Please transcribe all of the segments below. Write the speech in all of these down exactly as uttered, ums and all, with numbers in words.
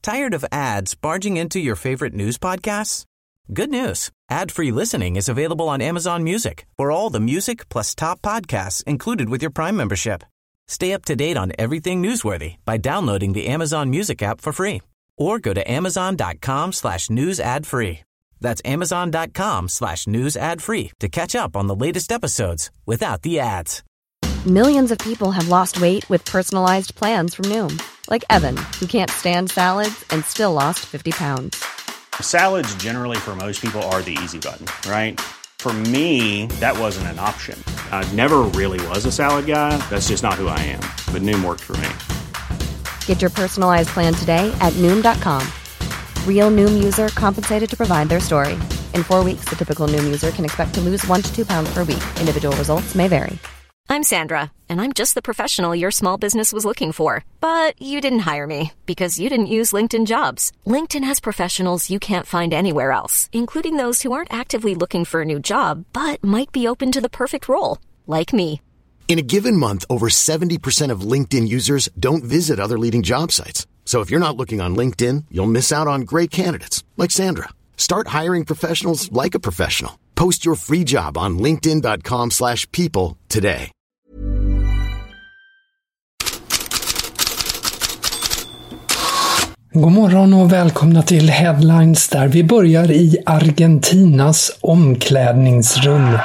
Tired of ads barging into your favorite news podcasts? Good news. Ad-free listening is available on Amazon Music for all the music plus top podcasts included with your Prime membership. Stay up to date on everything newsworthy by downloading the Amazon Music app for free or go to amazon.com slash news ad free. That's amazon.com slash news ad free to catch up on the latest episodes without the ads. Millions of people have lost weight with personalized plans from Noom. Like Evan, who can't stand salads and still lost fifty pounds. Salads generally for most people are the easy button, right? For me, that wasn't an option. I never really was a salad guy. That's just not who I am. But Noom worked for me. Get your personalized plan today at Noom dot com. Real Noom user compensated to provide their story. In four weeks, the typical Noom user can expect to lose one to two pounds per week. Individual results may vary. I'm Sandra, and I'm just the professional your small business was looking for. But you didn't hire me because you didn't use LinkedIn Jobs. LinkedIn has professionals you can't find anywhere else, including those who aren't actively looking for a new job, but might be open to the perfect role, like me. In a given month, over seventy percent of LinkedIn users don't visit other leading job sites. So if you're not looking on LinkedIn, you'll miss out on great candidates, like Sandra. Start hiring professionals like a professional. Post your free job on linkedin.com slash people today. God morgon och välkomna till Headlines där vi börjar i Argentinas omklädningsrum.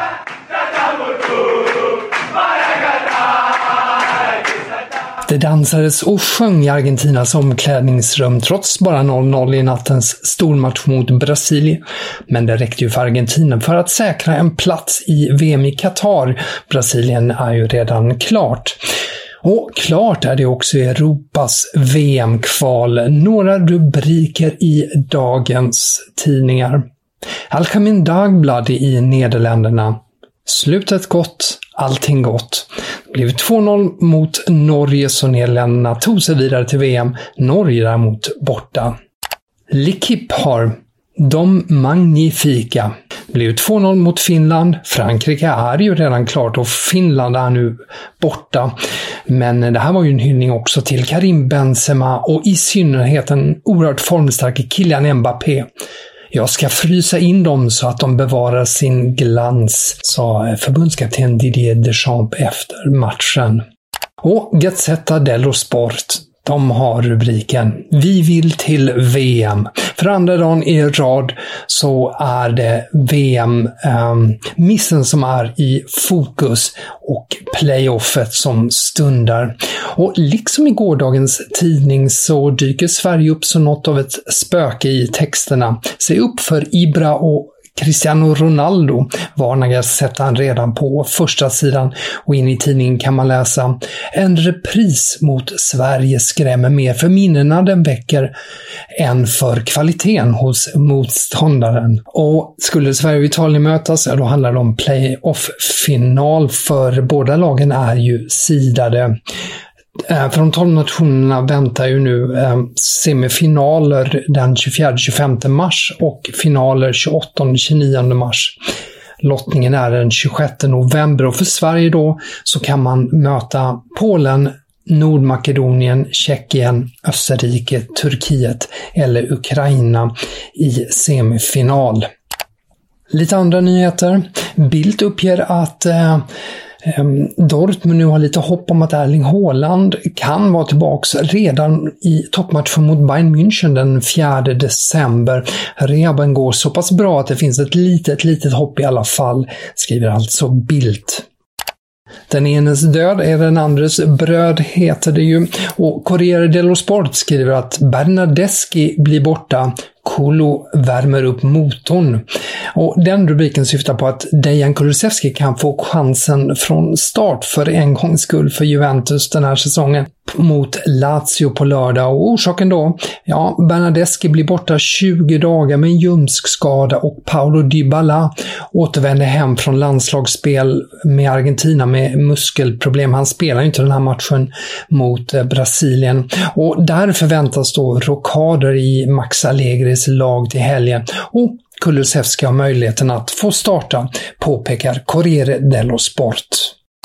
Det dansades och sjöng i Argentinas omklädningsrum trots bara noll noll i nattens stormatch mot Brasilien. Men det räckte ju för Argentina för att säkra en plats i V M i Qatar. Brasilien är ju redan klart. Och klart är det också Europas V M-kval. Några rubriker i dagens tidningar. Algemeen Dagblad i Nederländerna. Slutet gott, allting gott. Det blev två noll mot Norge, så Nederländerna tog sig vidare till V M. Norge däremot borta. L'Equipe har de magnifika. Det blev två noll mot Finland. Frankrike är ju redan klart och Finland är nu borta. Men det här var ju en hyllning också till Karim Benzema och i synnerhet en oerhört formstark Kylian Mbappé. Jag ska frysa in dem så att de bevarar sin glans, sa förbundskapten Didier Deschamps efter matchen. Och Gazzetta dello Sport, de har rubriken Vi vill till V M. För andra dagen i rad så är det V M-missen um, som är i fokus och playoffet som stundar. Och liksom i gårdagens tidning så dyker Sverige upp som något av ett spöke i texterna. Se upp för Ibra och Cristiano Ronaldo, varnar Gazettan redan på första sidan, och in i tidningen kan man läsa en repris mot Sverige skrämmer mer för minnena den väcker än för kvaliteten hos motståndaren. Och skulle Sverige och Italien mötas, ja, då handlar det om playoff-final, för båda lagen är ju sidade. För de tolv nationerna väntar ju nu eh, semifinaler den tjugofjärde till tjugofemte mars och finaler tjugoåttonde till tjugonionde mars. Lottningen är den tjugosjätte november och för Sverige då så kan man möta Polen, Nordmakedonien, Tjeckien, Österrike, Turkiet eller Ukraina i semifinal. Lite andra nyheter. Bild uppger att eh, Dortmund nu har lite hopp om att Erling Haaland kan vara tillbaka redan i toppmatchen mot Bayern München den fjärde december. Rehaben går så pass bra att det finns ett litet, litet hopp i alla fall, skriver alltså Bild. Den enes död är den andres bröd, heter det ju. Och Corriere dello Sport skriver att Bernardeschi blir borta. Kolo värmer upp motorn. Och den rubriken syftar på att Dejan Kulusevski kan få chansen från start för en gångs skull för Juventus den här säsongen mot Lazio på lördag. Och orsaken då? Ja, Bernardeschi blir borta tjugo dagar med en ljumskskada och Paulo Dybala återvänder hem från landslagsspel med Argentina med muskelproblem. Han spelar inte den här matchen mot Brasilien. Och där förväntas då rockader i Max Allegris lag till helgen. Och Kulusevski har möjligheten att få starta, påpekar Corriere dello Sport.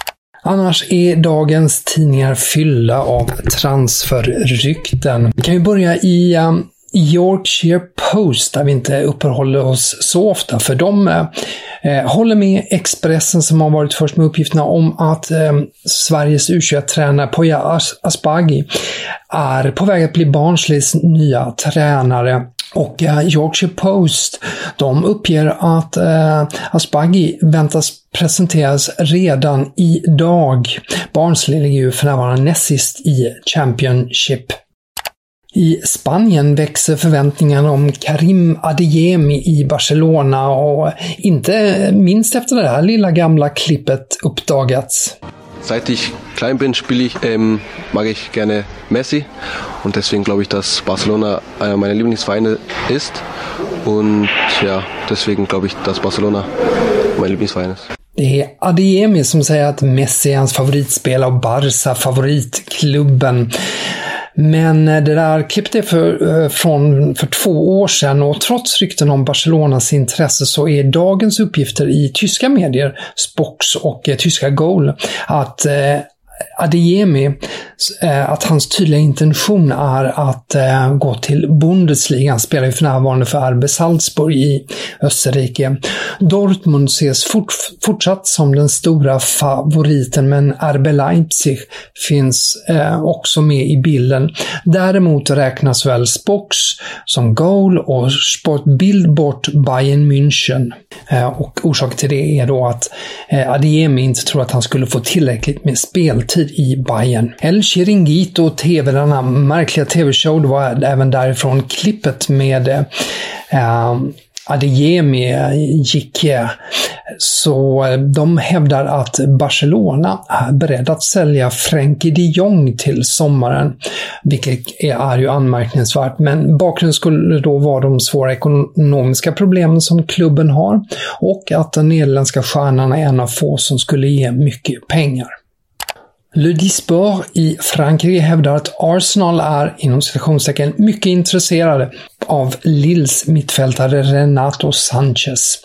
Annars är dagens tidningar fyllda av transferrykten. Vi kan ju börja i um, Yorkshire Post där vi inte uppehåller oss så ofta, för de eh, håller med Expressen som har varit först med uppgifterna om att eh, Sveriges U tjugoett-tränare Poya As- Asbaghi är på väg att bli Barnsleys nya tränare. Och eh, Yorkshire Post, de uppger att eh, Asbaghi väntas presenteras redan idag. Barnsley ligger ju för närvarande näst sist i Championship. I Spanien växer förväntningarna om Karim Adeyemi i Barcelona, och inte minst efter det här lilla gamla klippet uppdagats. Seit ich klein bin, spiele ich, ähm, mag ich gerne Messi und deswegen glaube ich, dass Barcelona einer meiner Lieblingsvereine ist und ja, deswegen glaube ich, dass Barcelona mein Lieblingsverein ist. Det är Adeyemi som säger att Messi är hans favoritspelare och Barca favoritklubben. Men det där klippet är för, från för två år sedan, och trots rykten om Barcelonas intresse så är dagens uppgifter i tyska medier, Spox och eh, tyska Goal, att eh, Adeyemi, eh, att hans tydliga intention är att eh, gå till Bundesliga. Han spelar ju för närvarande för R B Salzburg i Österrike. Dortmund ses fort, fortsatt som den stora favoriten, men R B Leipzig finns eh, också med i bilden. Däremot räknas väl Spox som Goal och Sportbild bort Bayern München. Eh, och orsaken till det är då att eh, Adeyemi inte tror att han skulle få tillräckligt med speltid i Bayern. El Chiringuito T V, denna märkliga tv-show, det var även därifrån klippet med eh, Adeyemi gick. Så de hävdar att Barcelona är beredd att sälja Frenkie de Jong till sommaren, vilket är ju anmärkningsvärt, men bakgrunden skulle då vara de svåra ekonomiska problemen som klubben har, och att den nederländska stjärnan är en av få som skulle ge mycket pengar. Le Disport i Frankrike hävdar att Arsenal är inom citationstecken mycket intresserade av Lilles mittfältare Renato Sanchez.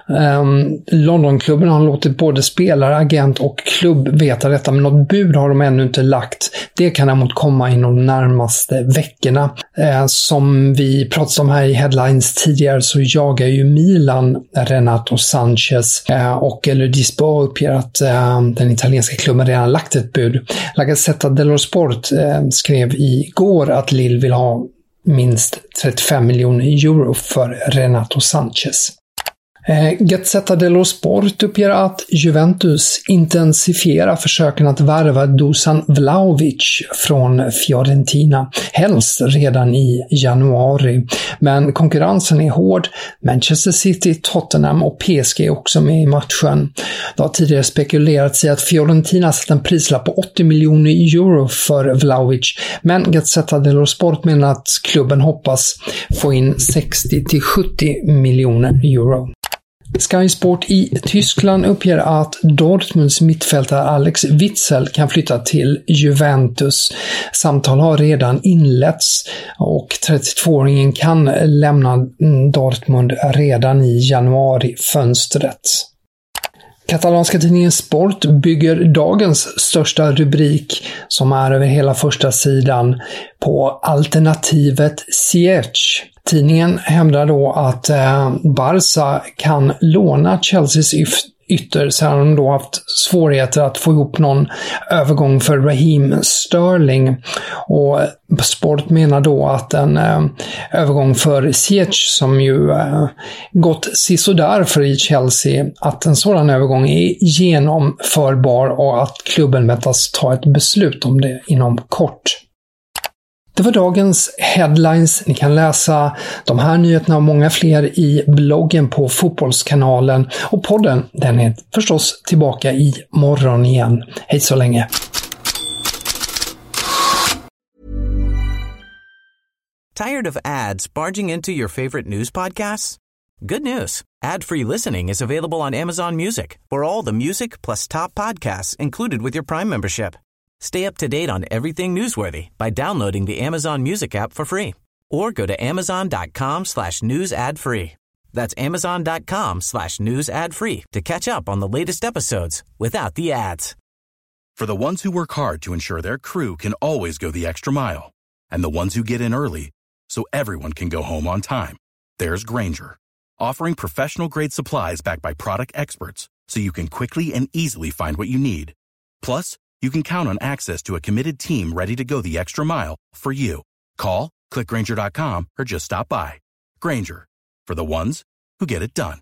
Um, Londonklubben har låtit både spelare, agent och klubb veta detta, men något bud har de ännu inte lagt. Det kan däremot komma inom de närmaste veckorna. Uh, som vi pratade om här i headlines tidigare så jagar ju Milan Renato Sanchez, uh, och Le Disport uppger att uh, den italienska klubben redan lagt ett bud. La Gazzetta dello Sport uh, skrev igår att Lille vill ha minst trettiofem miljoner euro för Renato Sanchez. Eh, Gazzetta dello Sport uppger att Juventus intensifierar försöken att värva Dusan Vlahovic från Fiorentina, helst redan i januari. Men konkurrensen är hård. Manchester City, Tottenham och P S G är också med i matchen. Det har tidigare spekulerats i att Fiorentina satt en prislapp på åttio miljoner euro för Vlahovic, men Gazzetta dello Sport menar att klubben hoppas få in sextio till sjuttio miljoner euro. Sky Sport i Tyskland uppger att Dortmunds mittfältare Alex Witzel kan flytta till Juventus. Samtal har redan inletts och trettiotvååringen kan lämna Dortmund redan i januari-fönstret. Katalanska tidningen Sport bygger dagens största rubrik, som är över hela första sidan, på alternativet Ziyech. Tidningen hävdar då att eh, Barca kan låna Chelseas ytter sedan de då haft svårigheter att få ihop någon övergång för Raheem Sterling. Och Sport menar då att en eh, övergång för Ziyech, som ju eh, gått sisådär för i Chelsea, att en sådan övergång är genomförbar och att klubben väntas ta ett beslut om det inom kort. Det var dagens headlines. Ni kan läsa de här nyheterna och många fler i bloggen på Fotbollskanalen, och podden, den är förstås tillbaka i morgon igen. Hej så länge! Tired of ads barging into your favorite news podcasts? Good news. Ad-free listening is available on Amazon Music for all the music plus top podcasts included with your Prime membership. Stay up to date on everything newsworthy by downloading the Amazon Music app for free or go to amazon.com slash news ad free. That's amazon.com slash news ad free to catch up on the latest episodes without the ads. For the ones who work hard to ensure their crew can always go the extra mile, and the ones who get in early so everyone can go home on time, there's Grainger, offering professional-grade supplies backed by product experts so you can quickly and easily find what you need. Plus, you can count on access to a committed team ready to go the extra mile for you. Call, click Grainger dot com, or just stop by. Grainger, for the ones who get it done.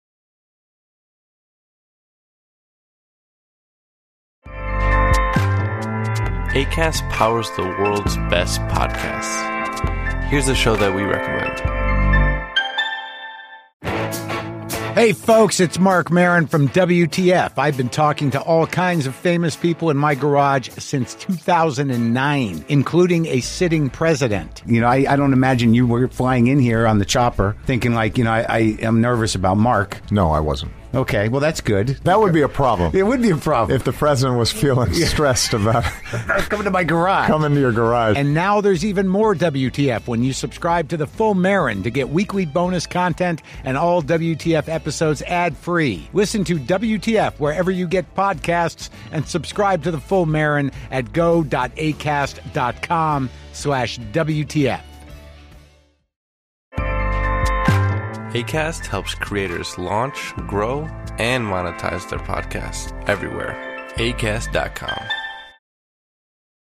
Acast powers the world's best podcasts. Here's a show that we recommend. Hey folks, it's Mark Maron from W T F. I've been talking to all kinds of famous people in my garage since two thousand nine, including a sitting president. You know, I, I don't imagine you were flying in here on the chopper thinking like, you know, I, I am nervous about Mark. No, I wasn't. Okay, well, that's good. That would be a problem. It would be a problem. If the president was feeling stressed about coming to my garage. Coming to your garage. And now there's even more W T F when you subscribe to the Full Marin to get weekly bonus content and all W T F episodes ad-free. Listen to W T F wherever you get podcasts and subscribe to the Full Marin at go.acast.com slash WTF. Acast helps creators launch, grow, and monetize their podcasts everywhere. Acast dot com.